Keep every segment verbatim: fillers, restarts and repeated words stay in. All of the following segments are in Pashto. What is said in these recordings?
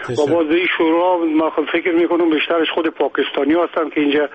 و باز این شورا ما فکر میکنم بیشترش خود پاکستانی هستن که اینجا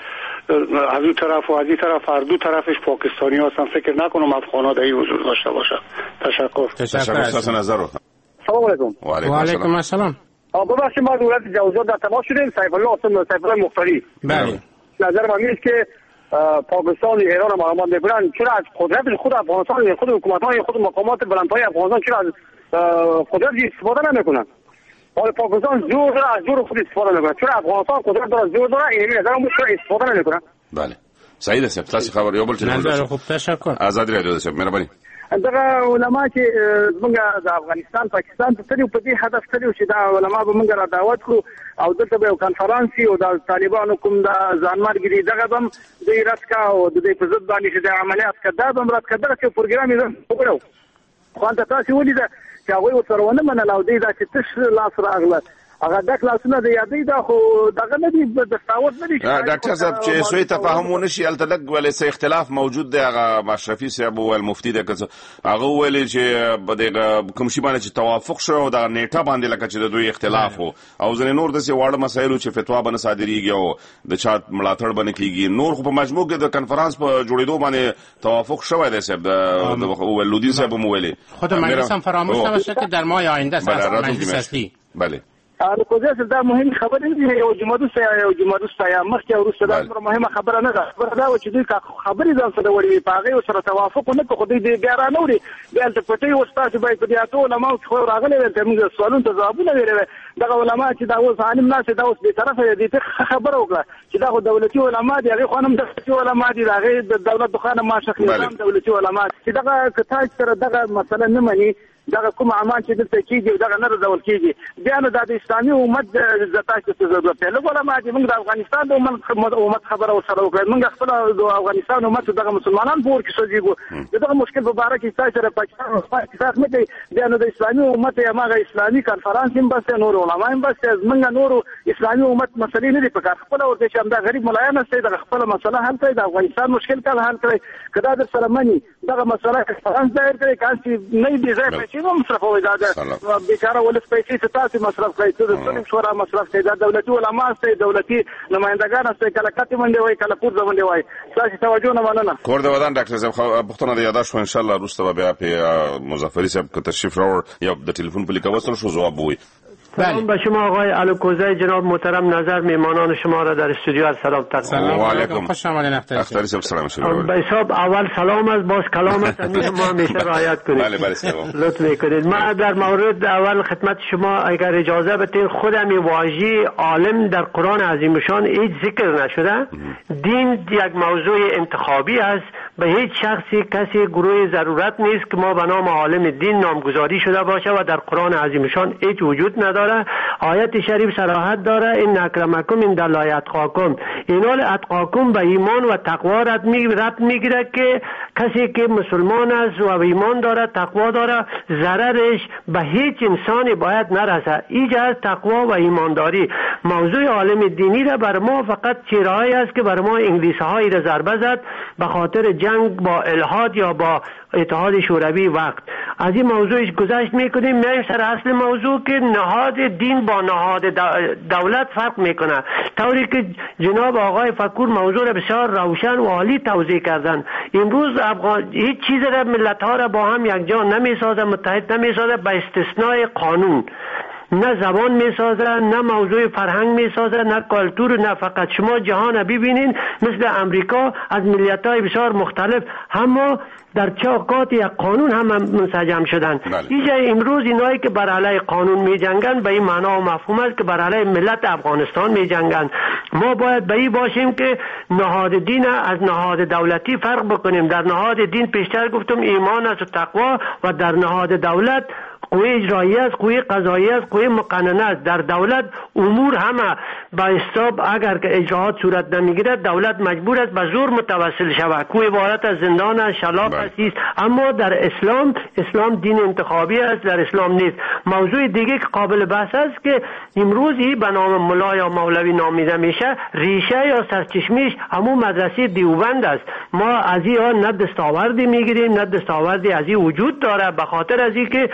از اون طرف و از این طرف هر دو طرفش پاکستانی هستن. فکر نکنم افغان ها در این حضور داشته باشن. تشکر. تشکر از نظر رو. سلام علیکم. و علیکم السلام. ببخشید ما دولت جوزجان در تماس شدیم. سیف الله حسین سیف الله مختاری. بله. نظر من اینه که پاکستان ایران و معلومات میبرن چرا از قدرت خود افغانستان خود حکومت‌های خود مقامات بلندپایه افغانستان چرا از قدرت استفاده نمیکنن؟ حال پاکستان زور داره از زور خود استفاده نمیکنه. چرا افغانستان قدرت داره زور داره این نظر من چرا استفاده نمیکنه؟ بله. سعید صاحب تاسو خبر یو بل تلفون. نظر خوب تشکر. آزاد رادیو صاحب مهرباني. دغه علما چې موږ د افغانستان پاکستان ته تلو په دې هدف تلو چې دا علما به موږ را دعوت کړو او دلته به کانفرنس او د طالبانو کوم د ځانمرګري دغه بم د رات کا او د دې په ضد باندې چې د عملیات کدا بم رات کدا چې پروګرام یې وکړو خو انت تاسو ولې دا چې هغه وسرونه منل او دې دا چې تش لاس راغله هغه د کلاسونو د یادې دا خو دغه نه دی د تاوت نه دي. ډاکټر صاحب چې سوی تفاهمونه شي التلق ولې څه اختلاف موجود دی هغه مشرفي صاحب او المفتي د هغه ویل چې د کوم شی باندې چې توافق شو د نیټه باندې لکه چې د دوی اختلاف وو او ځنې نور د څه واړه مسایلو چې فتوا باندې صادریږي او د چا ملاتړ باندې کیږي نور خو په مجموع کې د کانفرنس په جوړېدو باندې توافق شوی دی صاحب د ولودي صاحب مو ویلي خود مجلس هم فراموش نشه که در ماه آینده است مجلس اصلی. بله. الکوزه دا مهم خبره نه یو جمعه سه یو جمعه سه مخکې ورسره دا مهمه خبره نه ده. خبره دا و چې دوی خبرې ځان سره وړي پاغه سره توافق نه کوي. خو دوی بیا را نوري بیا د پټي وستا چې باید په دې اته علماء خو راغلي ول ته موږ سوالونه ته ځوابونه ویل دغه علماء چې دا اوس عالم ناس دا اوس به طرفه دي ته خبره وکړه چې دا دولتي علماء دي هغه خانم دولتي علماء دي هغه د دولت دخانه ماشخ نظام دولتي علماء چې دغه کتاب سره دغه مثلا نه مني دغه کوم عمان چې دلته کېږي دغه نه رضول کېږي بیا نو د اسلامي امت زتا چې ضرورت دی لکه علماء دي موږ د افغانستان د امت خبره ورسره وکړو موږ خپل د افغانستان امت دغه مسلمانان پور کې سوځيږو دغه مشکل په باره کې تاسو سره پاکستان پاکستان نه دی بیا نو د اسلامي امت یا ماغه اسلامي کانفرنس هم بس نور علماء هم بس موږ نور اسلامي امت مسلې نه دي په کار خپل ورته چې همدا غریب ملایان است دغه خپل مسله حل کړي د افغانستان مشکل کله حل کړي کدا د سره مني دغه مسله کانفرنس دایر کړي کانسي نه دی ځای چې نو مصرف وي دا بیچاره ولس پیسې تاسو مصرف کوي ته د ټول شورا مصرف کوي دا دولتي علماء ستې دولتي نمائندگان ستې کله کته منډي وای کله پور ځمنډي وای تاسو توجه نه مننه کور د ودان ډاکټر صاحب پښتون د یاداش ان شاء الله روسته بیا په مظفری صاحب که تشریف راوړ یا د ټلیفون په لیکه وصل شو جواب وي. سلام به شما آقای الکوزه جناب محترم نظر میهمانان شما را در استودیو از سلام تقدیم. و علیکم خوش آمدید اختری صاحب سلام شما. به حساب اول سلام است باز کلام است ما همیشه رعایت کنید. بله بله سلام. لطف میکنید. ما در مورد اول خدمت شما اگر اجازه بدین خودم واژه عالم در قرآن عظیم شان هیچ ذکر نشده. دین یک موضوع انتخابی است. به هیچ شخصی کسی گروه ضرورت نیست که ما به نام عالم دین نامگذاری شده باشه و در قرآن عظیم شان هیچ وجود نداره. آیت شریف صراحت داره این اکرمکم این دلای اتقاکم اینال اتقاکم به ایمان و تقوا رد میگیره که کسی که مسلمان است و ایمان داره تقوا داره ضررش به هیچ انسانی باید نرسه. اینجا از تقوا و ایمانداری موضوع عالم دینی را بر ما فقط چیرهایی است که بر ما انگلیسی هایی را ضربه زد به خاطر جنگ با الحاد یا با اتحاد شوروی وقت از این موضوعش گذشت میکنیم میایم سر اصل موضوع که نهاد دین با نهاد دولت فرق میکنه طوری که جناب آقای فکور موضوع را بسیار روشن و عالی توضیح کردن. امروز افغان هیچ چیز را ملت ها را با هم یک جا نمیسازه متحد نمیسازه به استثناء قانون نه زبان میسازه نه موضوع فرهنگ میسازه نه کلتور نه فقط شما جهان ببینین مثل امریکا از ملیت‌های بسیار مختلف اما در چوکات یک قانون هم منسجم شدن. اینجا امروز اینایی که بر علیه قانون می جنگن به این معنا و مفهوم است که بر علیه ملت افغانستان می جنگن. ما باید به این باشیم که نهاد دین از نهاد دولتی فرق بکنیم. در نهاد دین پیشتر گفتم ایمان است و تقوا و در نهاد دولت قوی اجرایی است قوی قضایی است قوی مقننه است. در دولت امور همه با حساب اگر که اجراات صورت نمیگیرد دولت مجبور است به زور متوسل شود. کوی عبارت از زندان است شلاق است. اما در اسلام اسلام دین انتخابی است در اسلام نیست. موضوع دیگه که قابل بحث است که امروزی به نام ملا یا مولوی نامیده میشه ریشه یا سرچشمه‌اش همون مدرسه دیوبند است. ما از این نه دستاوردی میگیریم نه دستاوردی از این وجود داره به خاطر از اینکه ملا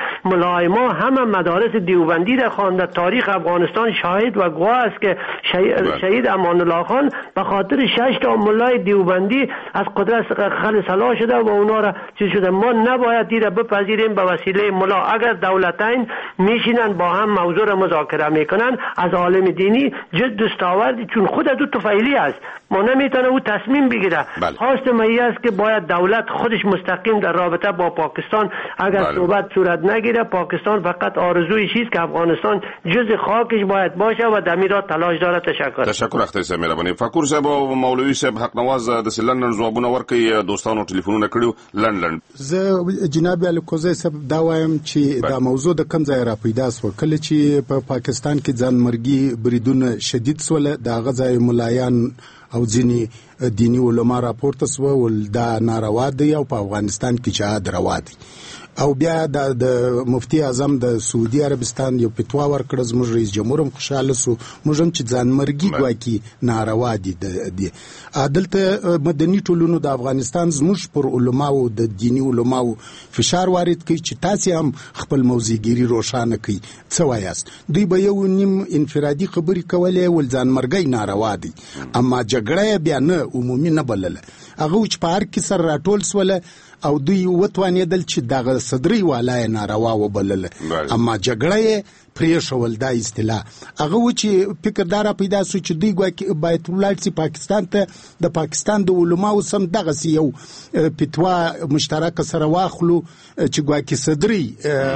علمای ما همه مدارس دیوبندی را خوانده. تاریخ افغانستان شاهد و گواه است که شهید امان الله خان به خاطر شش تا مولای دیوبندی از قدرت خلع شده و اونا را چیز شده. ما نباید دیره بپذیریم به وسیله ملا. اگر دولتین میشینن با هم موضوع را مذاکره میکنن، از عالم دینی جد دستاوردی، چون خود دو طفیلی است، ما نمیتونه او تصمیم بگیره. خواست مایی است که باید دولت خودش مستقیم در رابطه با پاکستان اگر بله. صحبت صورت نگیره، پاکستان فقط آرزوی چیست که افغانستان جز خاکش باید باشه و دمیرات تلاش داره. تشکر. تشکر اختر صاحب مهرباني. فقور صاحب او مولوی صاحب حق نواز د لندن جوابونه ورکړي، دوستانو ټلیفونونه کړیو لندن. زه جناب الکوزی صاحب دا وایم چې دا موضوع د کوم ځای را پیدا سو، کله چې په پاکستان کې ځانمرګي بریدونه شدید سول، دا غځای ملایان او ځینی دینی علما راپورته سو ول دا ناروا دی او په افغانستان کې جهاد روا دی. او بیا د مفتی اعظم د سعودي عربستان یو فتوا ورکړه، زموږ رئیس جمهور هم خوشاله سو، موږ هم چې ځانمرګي ګواکي ناروا دي دي. عدالته مدني ټولنو د افغانستان زموږ پر علماو د دینی علماو فشار وارد کوي چې تاسو هم خپل موضوعګيري روښانه کړئ. څه وایاست؟ دوی به یو نیم انفرادي خبري کولې ول ځانمرګي ناروا دي، اما جګړه بیا نه عمومي نه بلله. هغه چې په هر کې سر راټول سوله او دوی وتوانېدل چې دغه صدري والای ناروا وبلل، اما جګړه پریښول دا اصطلاح. هغه و چې فکردار پیدا سو چې دوی ګواکې باید ولاړ سي پاکستان ته، د پاکستان د علماو سم دغه سی یو فتوا مشترک سره واخلو چې ګواکې صدري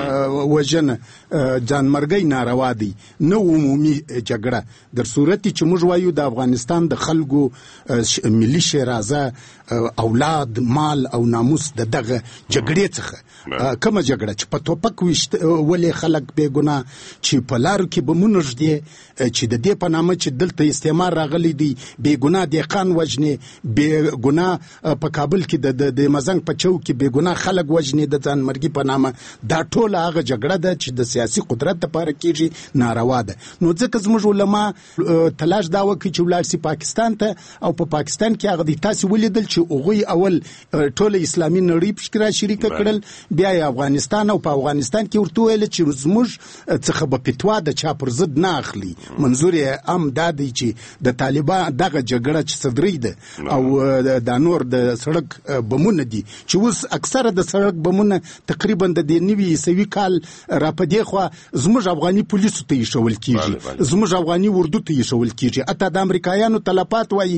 وژنه ځانمرګي ناروا دي، نه عمومي جګړه. در صورت چې موږ وایو د افغانستان د خلکو ملي شرازه اولاد مال او ناموس د دغه جګړې څخه کومه جګړه چې په توپک وشت ولې خلک بے ګناه چې په لارو کې بمونه ږدي، چې د دې په نامه چې دلته استعمار راغلی دی، بے ګناه دهقان وژني، بے ګناه په کابل کې د د مزنګ په چوک کې بے ګناه خلک وژني د ځانمرګي په نامه. دا ټول هغه جګړه ده چې د سیاسي قدرت لپاره کېږي، ناروا ده. نو ځکه زموږ علما تلاش دا وکړي چې ولاړ سي پاکستان ته، او په پا پاکستان کې هغه د تاسو ولیدل چې هغوی اول ټول اسلامي نړۍ پکې را شریک کړل، بیا افغانستان او په افغانستان کې ورته ویل چې زموږ څخه به فتوا د چا پر ضد نه اخلي. منظور یې ام دا دی چې د طالبان دغه جګړه چې صدري ده او د نور د سړک بمونه دي، چې اوس اکثره د سړک بمونه تقریبا د نوي عیسوي کال را پدې خو زموږ افغاني پولیسو ته یشول کیږي، زموږ افغاني اردو ته یشول کیږي. اته د امریکایانو تلفات وایي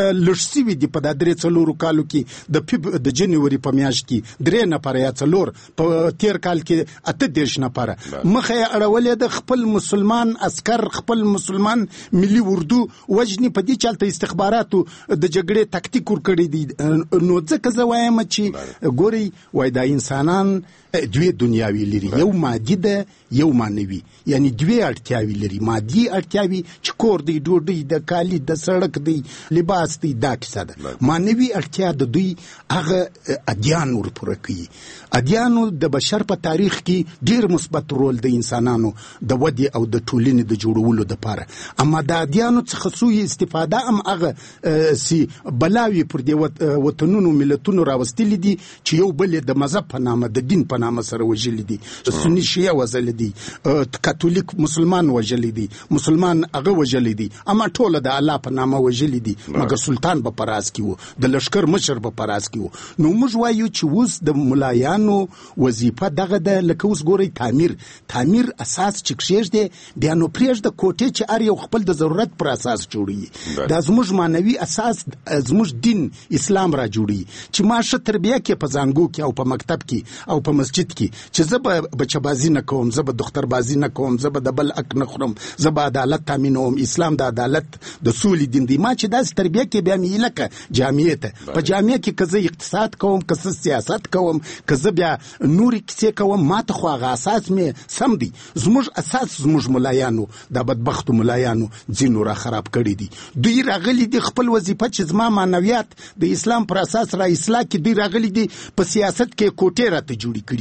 لږ دي په د درې څلورو کالو کې د فب د جنوري په میاشت کې درې نفر یا څلور، په تیر کال کې اته دیرش نفر مخه اړولې د خپل مسلمان عسكر، خپل مسلمان ملي اردو وجني په دې چلته استخباراتو د جګړې تکتیک ور کړی دي. نو ځکه زه وایم چې ګوري وای دا انسانان دوی دنیاوی لري، یو مادي ده یو معنوي، یعنی دوی اړتیاوي لري. مادي اړتیاوي چې کور دی، ډوډۍ د کالی د سړک دی، لباس دی، دا کیسه ده. معنوي اړتیا د دوی هغه ادیان ور پوره کوي. ادیانو د بشر په تاریخ کې ډیر مثبت رول د انسانانو د ودی او د ټولنې د جوړولو لپاره، اما د ادیانو څخه سوء استفاده هم هغه سي بلاوي پر دې وطنونو ملتونو راوستلې دي چې یو بل د مذهب په نامه د دین په نامه سره وژلي دي. سني شیعه وژلي دي، کاتولیک مسلمان وژلي دي، مسلمان هغه وژلي دي، اما ټول د الله په نامه وژلي دي. مګر سلطان به پراز کیو، د لشکر مشر به پراز کیو. نو موږ وایو چې اوس د ملایانو وظیفه دغه د لکه اوس ګوري تعمیر تعمیر اساس چې کېږي، بیا نو پرېږده کوټې چې ار یو خپل د ضرورت پر اساس جوړي. دا زموږ معنوي اساس زموږ دین اسلام را جوړي چې ما ښه تربیه کې په زانګو کې او په مکتب کې او په مسجد کې چې زه به بچبازي نه کوم، زه به دختر بازي نه کوم، زه به د بل حق نه خورم، زه به عدالت تامینوم. اسلام د عدالت د سولې دین دی. ما چې داسې تربیه کې بیا مې لکه جامعې ته په جامعه کې که زه اقتصاد کوم، که زه سیاست کوم، که زه بیا نورې کیسې کوم، ما ته خو هغه اساس مې سم دی. زموږ اساس زموږ ملایانو د بدبختو ملایانو ځینو را خراب کړي دي. دوی راغلي دي خپل وظیفه چې زما معنویات د اسلام پر اساس را اصلاح کې، دوی راغلي دي په سیاست کې کوټې راته جوړې کړي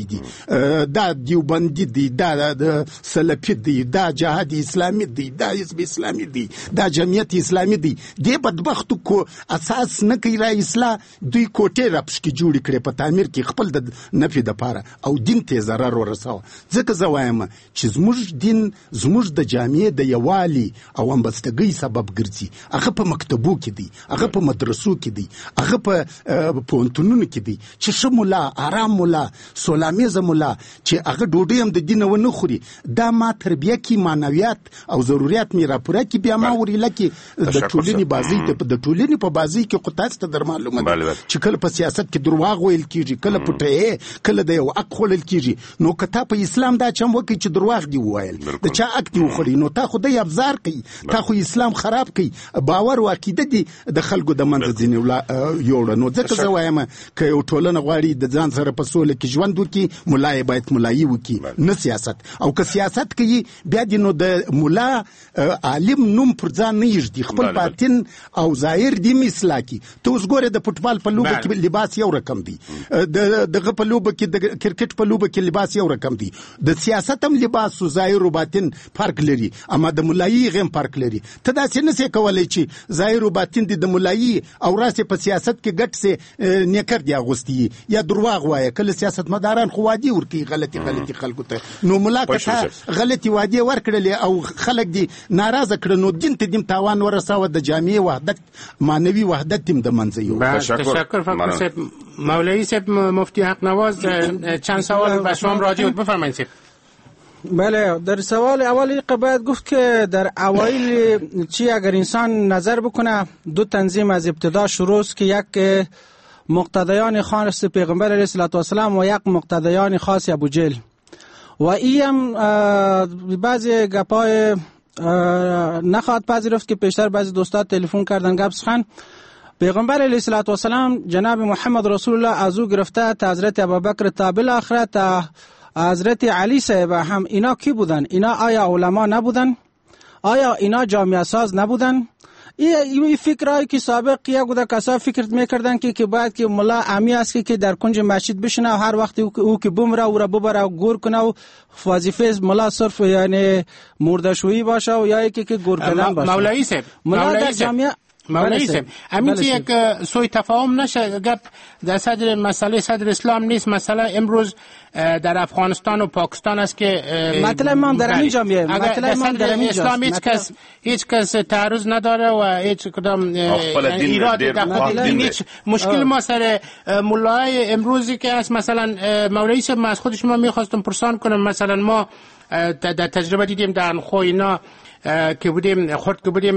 کړی دي، دا دیوبندي دي، دا سلفي دي، دا جهاد اسلامي دي، دا حزب اسلامي دي، دا جمعیت اسلامي دي. دې بدبختو کو اساس نه کوي را اصلاح، دوی کوټې راپسکې جوړې کړې په تعمیر کې خپل د نفي دپاره او دین ته ضرر ورساوه. ځکه زه وایم چې زموږ دین زموږ د جامعې د یووالي او همبستګۍ سبب ګرځي. هغه په مکتبو کې دی، هغه په مدرسو کې دی، هغه په پوهنتونونو کې دی چې ښه ملا، آرام ملا، سولامیزه ملا چې هغه ډوډۍ هم د دین ونه خوري، دا ما تربیه کې معنویات او ضرورت می راپوره کې بیا ما وریله کې د ټولنې بازی ته د ټولنې په بازی کې قطاس ته در معلومه ده چې کله په سیاست کې دروغ ویل کیږي، کله پټه، کله د یو حق خورل کیږي. نو کته په اسلام دا چم وکي چې دروغ دی وایل، د چا حق دی وخوري، نو تا خو د ابزار کوي، تا خو اسلام خراب کوي، باور او عقیده دي د خلکو د منځ ځینې یوړه. نو ځکه زه وایم که یو ټولنه غواړي د ځان سره په سوله کې ژوند وکړي، ملای باید ملایي وکړي، نه سیاست. او که سیاست کوي بیا دی نو د ملا عالم نوم پر ځان نه یږدي، خپل باطن او ظاهر دی مثلا کی. ته اوس ګوره د فوټبال په لوبه کې لباس یو رقم دی، د دغه په لوبه کې د کرکټ په لوبه کې لباس یو رقم دی، د سیاست هم لباس او ظاهر او باطن فرق لري، اما د ملایي غیم فرق لري. ته داسې نه سې کولای چې ظاهر او باطن د ملایي او راسه په سیاست کې ګټ سه نیکر دی اغوستي یا درواغ وایي. کله سیاستمداران خو وادي ورکی غلطي غلطي خلکو ته، نو ملاقات غلطي وادي ورکړلې او خلک دي ناراضه کړ، نو دین ته دیم تاوان ورساوه، د جامعې وحدت معنوي وحدت تیم د منځ یو. تشکر فقط صاحب. مولوی صاحب مفتی حق نواز چند سوال به شما راجع بود، بفرمایید صاحب. بله، در سوال اولی باید گفت که در اوایل چی اگر انسان نظر بکنه دو تنظیم از ابتدا شروع است که یک مقتدیان خاص پیغمبر علیه السلام و یک مقتدیان خاص ابوجهل و این بعضی گپای نخواهد پذیرفت که پیشتر بعضی دوستان تلفن کردن گپ سخن. پیغمبر علیه السلام جناب محمد رسول الله از او گرفته تا حضرت ابوبکر تا بالاخره تا حضرت علی صاحب هم اینا کی بودن؟ اینا آیا علما نبودن؟ آیا اینا جامعه ساز نبودن؟ این فکرایی که سابق یک بوده کسا فکر میکردن که که باید که ملا امی است که در کنج مسجد بشینه و هر وقت او که بمره او را ببره و گور کنه و وظیفه ملا صرف یعنی مردشویی باشه و یا که که گور کردن باشه. مولوی صاحب، ملا در جامعه مولوی صاحب همین که یک سوی تفاهم نشه گپ در صدر مسئله صدر اسلام نیست، مسئله امروز در افغانستان و پاکستان است که مطلب ما در این جامعه مطلب ما در این اسلام هیچ کس هیچ کس تعرض نداره و هیچ کدام ایراد در هیچ مشکل ما سر مولای امروزی که است. مثلا مولوی صاحب ما از خود شما میخواستم پرسان کنم، مثلا ما در تجربه دیدیم در خوینا که بودیم خود که بودیم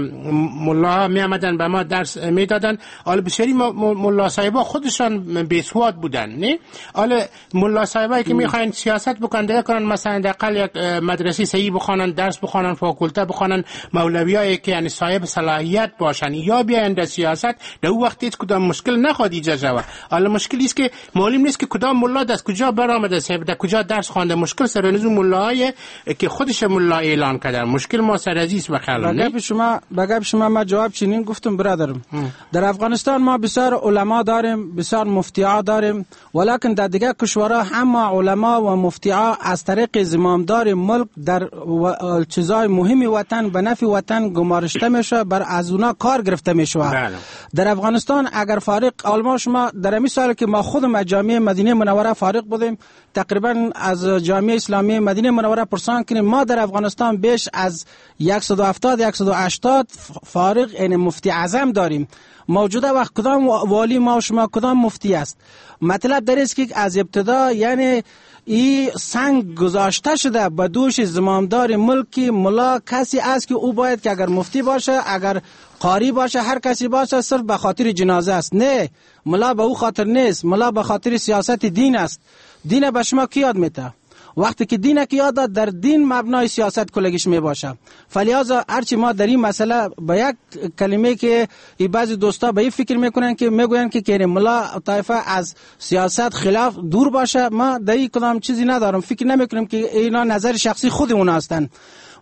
ملا می آمدن به ما درس می دادن، حالا بسیاری ملا صاحبا خودشان بیسواد بودن، نه حالا ملا صاحبایی که میخواین سیاست بکنن دیگه کنن، مثلا دقیقاً یک مدرسه صحیح بخوانن، درس بخوانن، فاکولته بخوانن، مولویایی که یعنی صاحب صلاحیت باشن یا بیاین در سیاست، در اون وقت هیچ کدام مشکل نخواد ایجاد شود. حالا مشکلی است که معلوم نیست که کدام ملا از کجا برآمده، صاحب در کجا درس خوانده. مشکل سر نزول ملای که خودش ملا اعلان کرده، مشکل ما سر عزیز بخیال. بگم شما بگم شما ما جواب چنین گفتم برادرم. در افغانستان ما بسیار علما داریم، بسیار مفتی‌ها داریم، ولکن در دیگر کشورها همه علما و مفتی‌ها از طریق زمامدار ملک در چیزای مهمی وطن به نفع وطن گمارشته میشه، بر از اونا کار گرفته میشه. در افغانستان اگر فارغ علما شما در این سال که ما خودم جامعه مدینه منوره فارغ بودیم، تقریبا از جامعه اسلامی مدینه منوره پرسان کنیم، ما در افغانستان بیش از صد و هفتاد صد و هشتاد فارغ یعنی مفتی اعظم داریم. موجوده وقت کدام والی ما و شما کدام مفتی است؟ مطلب در است که از ابتدا یعنی این سنگ گذاشته شده به دوش زمامدار ملکی ملا کسی است که او باید که اگر مفتی باشه، اگر قاری باشه، هر کسی باشه صرف به خاطر جنازه است. نه، ملا به او خاطر نیست، ملا به خاطر سیاست دین است. دین به شما کی یاد میده؟ وقتی که دین که یاد در دین مبنای سیاست کلگیش می باشه. فلذا هرچی ما در این مسئله با یک کلمه که ای بعضی دوستا به این فکر میکنن که میگوین که که ملا طایفه از سیاست خلاف دور باشه، ما در این کدام چیزی ندارم، فکر نمیکنم که اینا نظر شخصی خود اون هستن.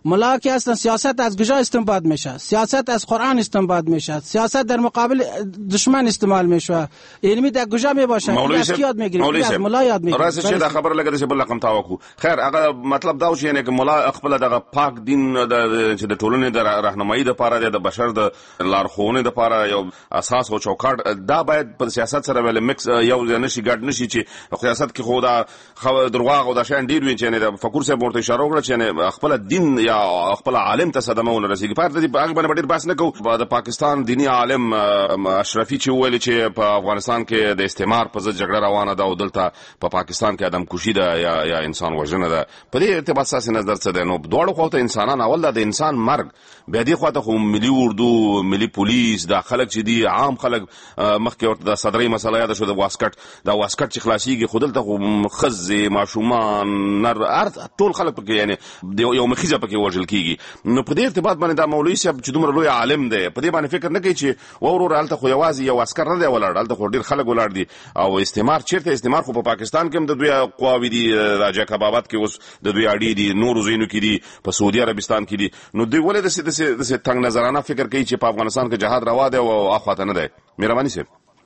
ملا که هستن سیاست از کجا استنباط میشه؟ سیاست از قرآن استنباط میشه، سیاست در مقابل دشمن استعمال میشه. علمی در کجا میباشه؟ از کی یاد میگیری؟ از ملا یاد میگیری. راست چې دا خبره لګه چې بل رقم تاوکو. خیر هغه مطلب دا و چې نه چې ملا خپل دغه پاک دین د چې د ټولنې د راهنمایي لپاره د بشر د لارښوونې لپاره یو اساس او چوکاټ دا باید په سیاست سره ول مکس یو نشي ګډ نشي چې سیاست کې خو دا درواغ او دا شان ډیر وین چې نه د فکر سره ورته اشاره وکړه چې نه خپل دین یا خپل عالم ته صدمه ونه رسیږي. په دې هغه باندې ډیر بحث نه کوو. د پاکستان دینی عالم اشرفي چې ویل چې په افغانستان کې د استعمار په ضد جګړه روانه ده او دلته په پاکستان کې ادم کشي ده یا یا انسان وژنه ده. په دې ارتباط سره نظر څه ده؟ نو دواړو خواته انسانان اول د انسان مرګ، بیا دې خواته خو ملي اردو، ملي پولیس، دا خلک چې دي عام خلک مخکې ورته د صدرۍ مسله یاده شو د واسکټ دا واسکټ چې خلاصيږي خو دلته خو ښځې ماشومان نر ټول خلک پکې یعنی یو مخیزه پکې وژل کیږي. نو په دې ارتباط باندې دا مولوي صاحب چې دومره لوی عالم دی په دې باندې فکر نه کوي چې ورور هلته خو یوازې یو عسکر نه دی ولاړ، هلته خو ډېر خلک ولاړ دي او استعمار چیرته استعمار خو په پاکستان کې هم د دوی قواوې دي، د جاکاباباد کې اوس د دوی اډې دي، نورو ځایونو کې دي، په سعودي عربستان کې دي. نو دوی ولې داسې داسې تنګ نظرانه فکر کوي چې په افغانستان کې جهاد روا دی او اخواته نه دی؟ مهرباني صاحب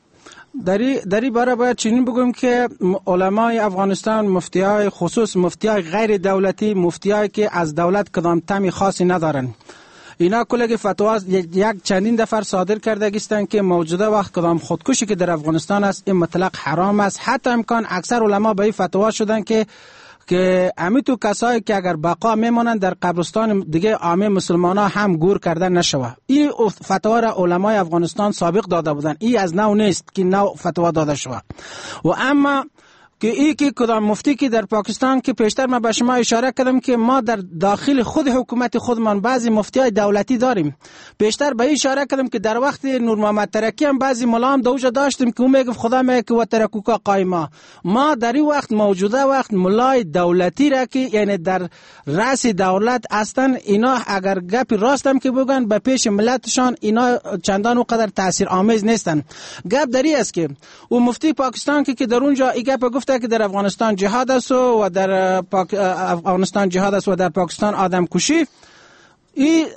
دری دری باره باید چنین بگویم که علمای افغانستان، مفتیای خصوص مفتیای غیر دولتی، مفتیای که از دولت کدام تمی خاصی ندارن، اینا کلگی فتوا یک چندین دفعه صادر کرده گیستن که موجوده وقت کدام خودکشی که در افغانستان است این مطلق حرام است. حتی امکان اکثر علما به این فتوا شدن که که امی تو کسایی که اگر بقا میمونن در قبرستان دیگه عامه مسلمان ها هم گور کردن نشوه. این فتوا را علمای افغانستان سابق داده بودن، این از نو نیست که نو فتوا داده شوه. و اما که ای که کدام مفتی که در پاکستان که پیشتر من به شما اشاره کردم که ما در داخل خود حکومت خودمان بعضی مفتیای دولتی داریم. پیشتر به اشاره کردم که در وقت نور محمد ترکی هم بعضی ملام دوجا داشتیم که اون میگه خدا میگه که و ترکوکا قایما. ما در این وقت موجوده وقت ملای دولتی را که یعنی در رأس دولت هستن، اینا اگر گپ راست هم که بگن به پیش ملتشان اینا چندان اونقدر تاثیر آمیز نیستن. گپ دری است که اون مفتی پاکستان که که در اونجا این گپ گفته که در افغانستان جهاد است و در پاک... افغانستان جهاد است و در پاکستان آدم کشی، این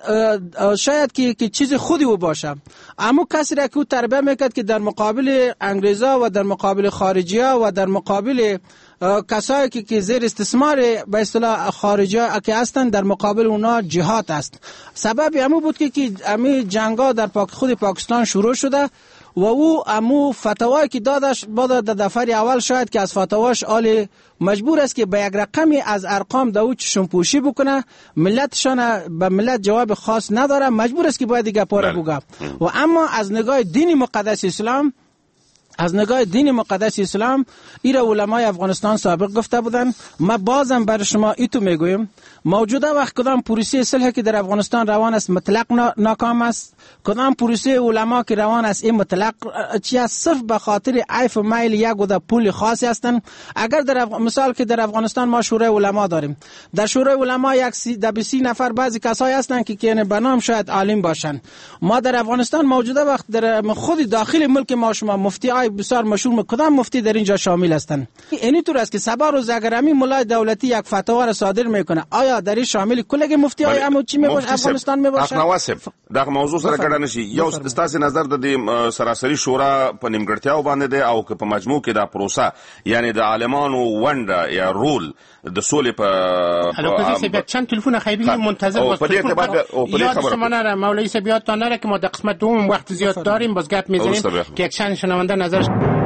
شاید که که چیز خودی او باشه. اما کسی را که تربیت میکرد که در مقابل انگریزا و در مقابل خارجی‌ها و در مقابل کسایی که که زیر استثمار به اصطلاح خارجی‌ها که هستند در مقابل اونا جهاد است. سبب همون بود که که امی جنگا در پاک خود پاکستان شروع شده و او امو فتوایی که دادش بعد در دفعه اول شاید که از فتواش آل مجبور است که به یک رقمی از ارقام داو چشم پوشی بکنه، ملتشان به ملت جواب خاص نداره، مجبور است که باید دیگه پاره بگه. و اما از نگاه دین مقدس اسلام از نگاه دین مقدس اسلام ایره علمای افغانستان سابق گفته بودن. ما بازم بر شما ایتو میگویم موجوده وقت کدام پروسه صلح که در افغانستان روان است مطلق ناکام است، کدام پروسه علما که روان است این مطلق چی است، صرف به خاطر عیف و میل یک گوده پول خاصی هستند. اگر در اف... مثال که در افغانستان ما شورای علما داریم، در شورای علما یک سی ده بیست نفر بعضی کسایی هستند که که به نام شاید عالم باشند. ما در افغانستان موجوده وقت در خود داخل ملک ما شما مفتی های بسیار مشهور کدام مفتی در اینجا شامل هستند. اینی طور است که سبا روز اگر امی مولای دولتی یک فتوا را صادر میکنه، آیا در این شامل کلگ مفتی های امو چی میباشه افغانستان میباشه؟ اخنواسب دا موضوع سره کډه نشي. یو ستاسو نظر د سراسری شورا په نیمګړتیاو باندې دی او که په مجموع کې دا پروسه یعنی د عالمانو ونډه یا رول د سولې په الو که چند تلفن خیبی منتظر باز یاد شما نره مولوی صاحب یادتان نره که ما در قسمت دوم وقت زیاد داریم باز گپ میزنیم که یک چند شنونده نظرش.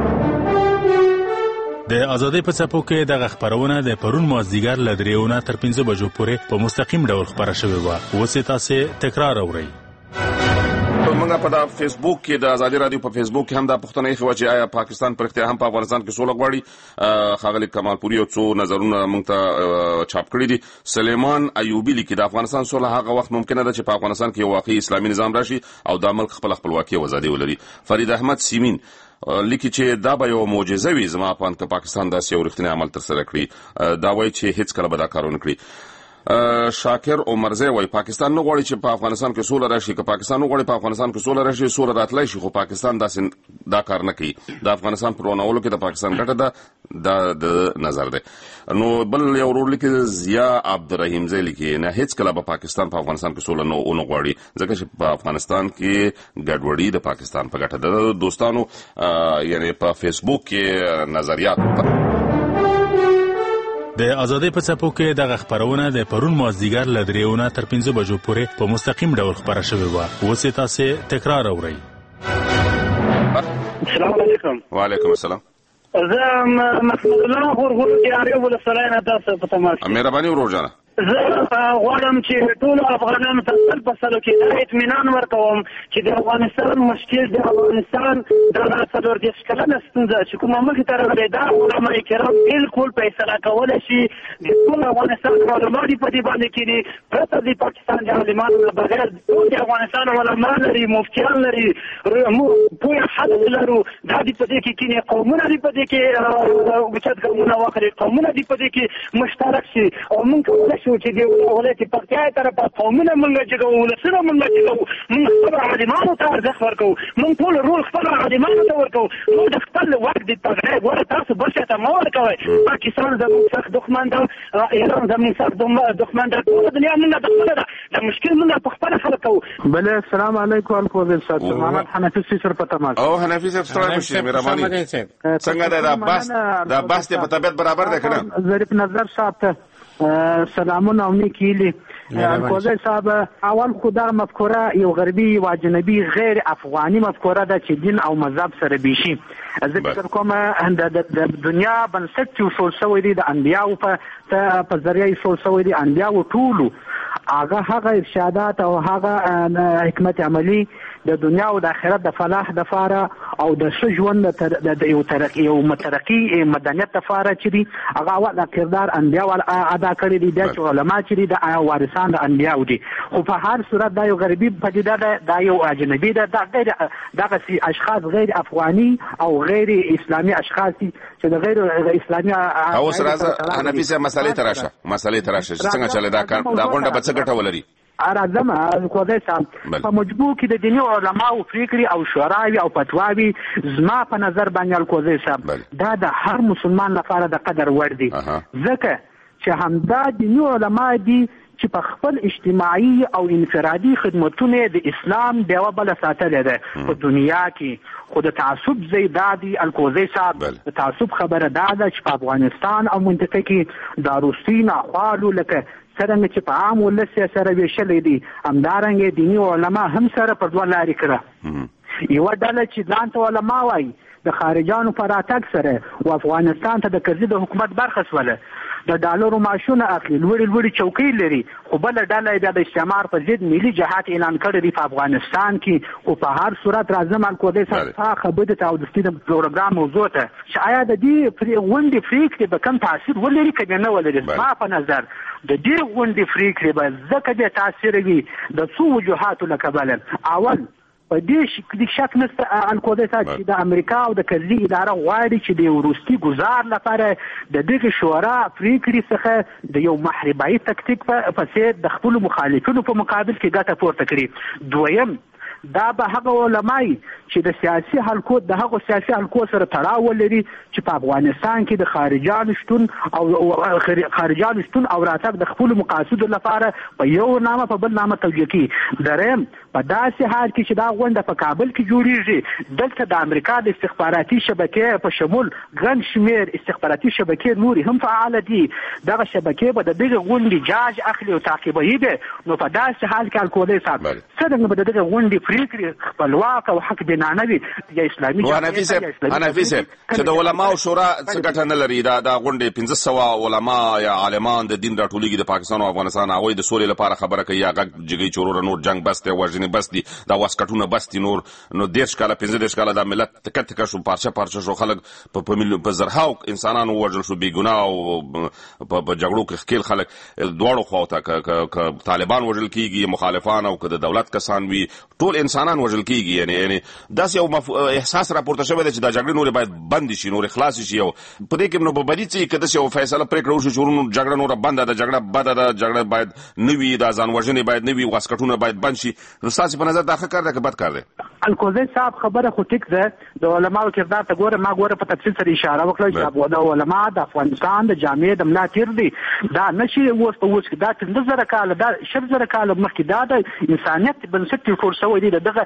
د آزادۍ په څپو کې دغه خبرونه د پرون مازدیګر له درېونه تر پنځه بجو پورې په مستقیم ډول خبره شوې وه. اوس یې تاسې تکرار اورئ. موږ په دا فیسبوک کې د ازادي رادیو په فیسبوک کې هم دا پوښتنه یې خو چې آیا پاکستان پر اختیار هم په افغانستان کې سوله غواړي. ښاغلی کمال پوري یو څو نظرونه موږ ته چاپ کړي دي. سلیمان ایوبي لیکي د افغانستان سوله هغه وخت ممکنه ده چې په افغانستان کې یو واقعي اسلامي نظام راشي او دا ملک خپل خپلواکي او ازادي ولري. فرید احمد سیمین لیکي چې دا به یو معجزه وي زما په اند که پاکستان داسې یو رښتینی عمل ترسره کړي. دا وایي چې هیڅ کله به دا کار ونه کړي. شاکر عمرزی وای پاکستان نه غواړي چې په افغانستان کې سوله راشي که پاکستان نه غواړي په افغانستان کې سوله راشي سوله راتلای شي خو پاکستان داسې دا کار نه کوي د افغانستان پر ونولو کې د پاکستان ګټه ده د نظر ده. نو بل یو ورور لیکي ضیا عبدالرحیم زی لیکي نه هیڅ کله به پاکستان په افغانستان کې سوله نه ونه غواړي ځکه چې په افغانستان کې ګډوډي د پاکستان په ګټه ده. دوستانو یعنی په فیسبوک کې نظریات د ازادۍ په څپو کې دغه خپرونه د پرون مازدیګر له درېونه تر پنځه بجو پورې په مستقیم ډول خپره شوې وه. اوس یې تاسې تکرار اورئ. السلام علیکم. وعلیکم السلام. زه محمود الله غورغور دیارې ولسوالۍ نه تاسو په تماس. مهرباني ورور جانه. زه غواړم چې ټول افغانانو ته خپل په سلو کې دا اطمینان ورکوم چې د افغانستان مشکل د افغانستان د څلور دېرش کلنه ستونزه چې کومه مخکې ته راغلې ده علما کرام بالکل فیصله کولی شي د ټول افغانستان علما دي په دې باندې کېني پرته د پاکستان د عالمانو نه بغیر ټول د افغانستان علما لري مفتیان لري پوهه خلک لرو دا دي په دې کې کېني قومونه دي په دې کې اوچت ګامونه واخلي قومونه دي په دې کې مشترک شي او موږ شو چې دی ولایت پکتیا طرف قومونه مونږ چې کوو ولسونه مونږ چې کوو مونږ خپل عالمانو ته ارزښت ورکوو مونږ ټول رول خپل عالمانو ته ورکوو مونږ د خپل وخت د تغیر ګوره تاسو بل شي ته مه ورکوئ پاکستان زموږ سخت دښمن ده ایران زموږ سخت دښمن ده ټوله دنیا مونږ د خپله ده د مشکل مونږ په خپله حل کوو. بله السلام علیکم الکوزل صاحب محمد حنفي سیسر په تماس. او حنفي صاحب ستړی مشي مهرباني څنګه ده دا بحث دا بحث په طبیعت برابر ده کنه. ظریف نظر صاحب ته سلامونه او نیکیلی. الکوزی صاحب اول خو دا مفکوره یو غربي و اجنبي غیر افغاني مفکوره ده چې دین او مذهب سره بیشي. زه فکر کوم د دنیا بنسټ چې اصول شوی دی د انبیاو په ذریعه اصول شوی دی انبیاو ټولو هغه هغه ارشادات او هغه حکمت عملی د دنیا او د آخرت د فلاح د فاره او د ښه ژوند د یو ترقي یو مترقي مدنیت د فاره چې دي هغه اول کردار انبیا ادا کړی دي د علما چې دي د وارثان د انبیاو دي. خو په هر صورت دا یو غربي پدیده ده دا یو اجنبي ده دا غیر دغه اشخاص غیر افغاني او غیر اسلامي اشخاص چې د غیر اسلامي او سره حنفي سره مسالې تراشه مسالې تراشه څنګه چلے دا کار دا غونډه به څه ګټه ولري. راځم الکوزی صاحب په مجبور کې د دیني علماو فکري او شوراوي او فتواوي زما په نظر باندې الکوزی صاحب دا د هر مسلمان لپاره د قدر وړ دي ځکه چې همدا دیني علما دي چې په خپل اجتماعي او انفرادي خدمتونه د اسلام دیوه بل ساتلې ده په دنیا کې. خو د تعصب زیدادي الکوزی صاحب د تعصب خبره دا ده چې په افغانستان او منطقه کې د روسي ناخوالو لکه څرنګه چې په عام ولس سره ویشلې دي همدارنګه دیني علما هم سره په دوه لارې کړه. یوه ډله چې ځان ته علما وایي د خارجانو په راتګ سره و افغانستان ته د کرزي د حکومت برخه شوله د ډالرو معاشونه اخلي لوړې لوړې چوکۍ لري خو بله ډله بیا د استعمار په ضد ملي جهاد اعلان کړی دی په افغانستان کې. خو په هر صورت راځم الکوزی صاحب تا خبرې ته او د ستې د پروګرام موضوع ته چې آیا د دې غونډې پرېکړې به کم تاثیر ولري که نه ولري. زما په نظر د دې غونډې پرېکړې به ځکه بې تاثیره وي د څو وجوهاتو له کبله. اول په دې شک نشته الکوزی صاحب چې د امریکا او د کرزي اداره غواړي چې د وروستي ګزار لپاره د دغې شورا پرېکړې څخه د یو محاربایي تکتیک په څېر د خپلو مخالفینو په مقابل کې ګټه پورته کړي. دویم دا به هغه علماء چې د سیاسي حلقو د هغو سیاسي حلقو سره تړاو ولري چې په افغانستان کې د خارجانو شتون او خارجانو شتون او راتګ د خپلو مقاصدو لپاره په یو نامه په بل نامه توجیه کړي. دریم په داسې حال کې چې دا غونډه په کابل کې جوړیږي دلته د امریکا د استخباراتي شبکې په شمول ګڼ شمېر استخباراتي شبکې نورې هم فعاله دي. دغه شبکې به د دغې غونډې جاج اخلي او تعقیبوي دي. نو په داسې حال کې الکوزی صاحب څرنګه به د دغې غونډې پرېکړې خپلواک او حق بینانه وي یا اسلامي حنفي صاحب حنفي صاحب چې د علماو شورا څه ګټه نه لري دا د غونډې پنځه سوه علما یا عالمان د دین راټولېږي د پاکستان او افغانستان هغوی د سولې لپاره خبره کوي یا غږ جګۍ چوروره نور جنګ بس دی وژنې بس دي دا واسکټونه بس دي نور نو دېرش کاله پنځه دېرش کاله دا ملت تکه تکه شو پارچه پارچه شو خلک په زرهاو انسانان ووژل شو بېګناه او په جګړو کې ښکېل خلک دواړو خواو ته که طالبان وژل کېږي مخالفان او که د دولت کسان وي ټول انسانان وژل کیږي. یعنی یعنی داس یو احساس راپورته شوی دی چې دا جګړه نور باید بند شي، نور خلاص شي. او په دې کې نو په بدی چې کده یو فیصله پرې کړو چې ورونو جګړه نور بند ده، جګړه بد ده، جګړه باید نوي د ځان وژنې باید نوي واسکټونه باید بند شي. نو تاسو په نظر دا ښه کار دی که بد کار دی؟ الکوزی صاحب خبره خو ټیک ده، د علماو کردار ته ګوره. ما ګوره په تفصیل سره اشاره وکړه چې د علما د افغانستان د جامعې د ملا تیر دي. دا نشي اوس په اوس کې دا پنځه زره کاله دا شل زره کاله مخکې دا د انسانیت بنسټ جوړ شوی دی. دغه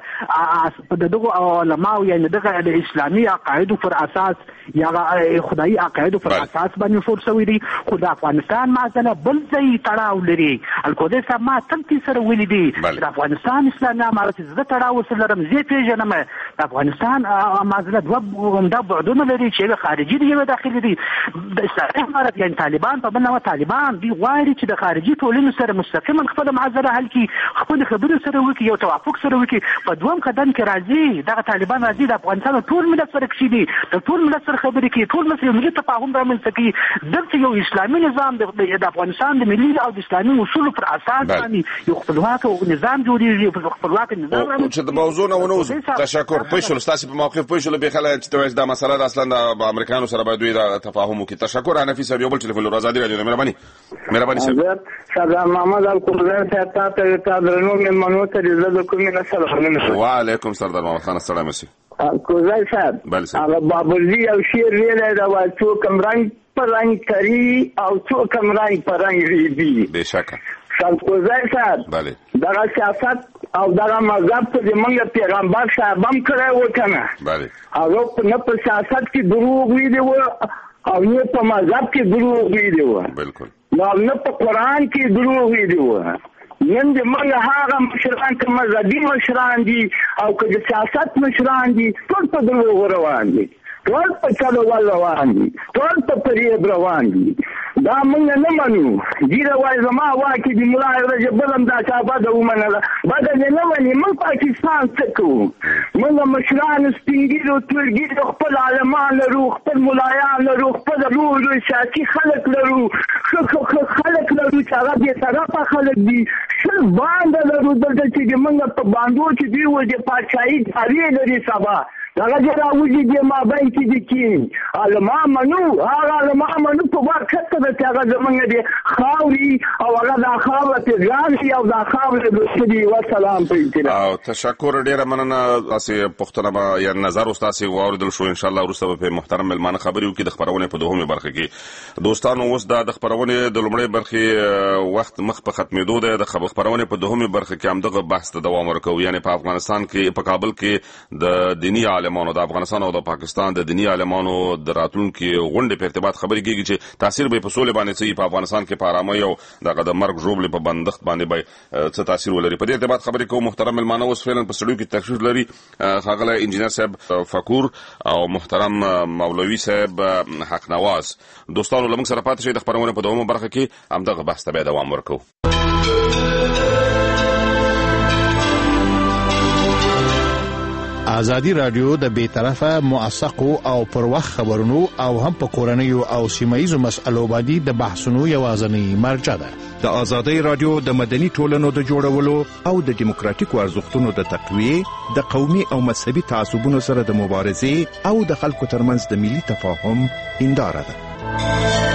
د دغه علماو یعنې دغه د اسلامي عقایدو پر اساس یا خدایي عقایدو پر اساس باندې جوړ شوی دی. خو د افغانستان معضله بل ځای تړاو لري. الکوزی صاحب ما تل سره ویلي دي د افغانستان اسلامي امارت زه تړاو سره لرم، زه پیژنم. د افغانستان معضله دوه عمده بعدونه لري چې یو خارجي دی یو داخلي دی. د اسلامي امارت یعنې طالبان په بل نوع طالبان دی غواړي چې د خارجي ټولنو سره مستقیما خپله معضله حل کړي، خپلې خبرې سره وکړي، یو توافق سره وکړي. په دویم قدم کې راځي دغه طالبان راځي د افغانستان ټول ملت سره کښېني، د ټول ملت سره خبرې کوي، ټول ملت ملي تفاهم رامنځته کوي. دلته یو اسلامي نظام د افغانستان د ملي او د اسلامي اصولو پر اساس باندې یو خپلواک نظام جوړېږي، خپلواک نظام رامنځته. چې د موضوع نه ونوځو، تشکر. پوه شول ستاسو په موقف پوه شول به خلک چې توایي دا مسله اصلا د امریکایانو سره باید دوی دا تفاهم وکړي. تشکر. حنفي صاحب یو بل ټلیفون لرو، آزادي رادیو. مهرباني مهرباني صاحب. سلام محمد الکوزی صاحب، تاسو ته درنو مېلمنو ته د کومې نه سلام. وعلیکم سردار محمد خان السلام علیکم. الکوزی صاحب هغه بابلي او شیر ویلی دا وایي څوک هم رنګ په رنګ کري او څوک هم رنګ په رنګ ریبي. بېشکه الکوزی صاحب دغه سیاست او دغه مذهب ته زموږ پیغمبر صاحب هم کړی و که نه؟ هغه نه په سیاست کې دروغ ویلي و او نه په مذهب کې دروغ ویلي و، نو نه په قرآن کې دروغ ویلي و. نن د موږ هغه مشران که مذهبي مشران دي او که د سیاست مشران دي ټول په دروغو روان دي، ټول په چلو ول روان دي، ټول په فریب روان دي. دا موږ نه منو. ډېره وایي زما واکې د ملا رجب بل هم دا چا بده ومنله، بده دې نه مني. موږ پاکستان څه کوو؟ موږ مشران سپین ږیرو تور ږیرو خپل عالمان لرو، خپل ملایان لرو، خپل لوی لوی سیاسي خلک لرو، ښه ښه خلک لرو چې هغه بېطرفه خلک دي. شل بانډه لرو دلته چې د موږ په بانډو کې دوی و د پاچاهي دعوې لري. سبا هغه چې راوځي د مابین کې دي کې علما منو، هغه علما منو په وخت ده چې هغه زموږ د خاورې او هغه دا خاوره پرې ګران شي او دا خاوره دوستي دي. وسلام په اطلاع. او تشکر. ډېره مننه. تاسې پوښتنه به یا نظر اوس تاسې واورېدل شو. انشاءالله وروسته به په محترم مېلمانه خبرې وکړي د خپرونې په دوهمې برخه کې. دوستانو اوس دا د خپرونې د لومړۍ برخې وخت مخ په ختمېدو دی. د خپرونې په دوهمې برخه کې همدغه بحث ته دوام ورکوو، یعنې په افغانستان کې په کابل کې د دیني عالمانو د افغانستان او د پاکستان د دیني عالمانو د راتلونکي غونډې په ارتباط خبرې کېږي چې تاثیر به یې په سولې باندې څه په افغانستان کې په ارامۍ او دغه د مرګ ژوبلې په بندښت باندې به څه تاثیر ولري. په دې ارتباط خبرې کوو. محترم مېلمانه اوس فعلا په سټوډیو کې تشریف لري ښاغلی انجینر صاحب فکور او محترم مولوي صاحب حق نواز. دوستانو له موږ سره پاتې شئ. د خپرونې په دومره برخه کې همدغه بحث ته بیا دوام ورکوو. ازادي رادیو د بې طرفه موثقو او پر وخت خبرونو او هم په کورنیو او سیمایي مسألو باندې د بحثونو یوازینی مرجع ده. د ازادي رادیو د مدني ټولنو د جوړولو او د دیموکراتیکو ارزښتونو د تقویې، د قومي او مذهبي تعصبونو سره د مبارزې او د خلکو ترمنځ د ملي تفاهم هنداره ده.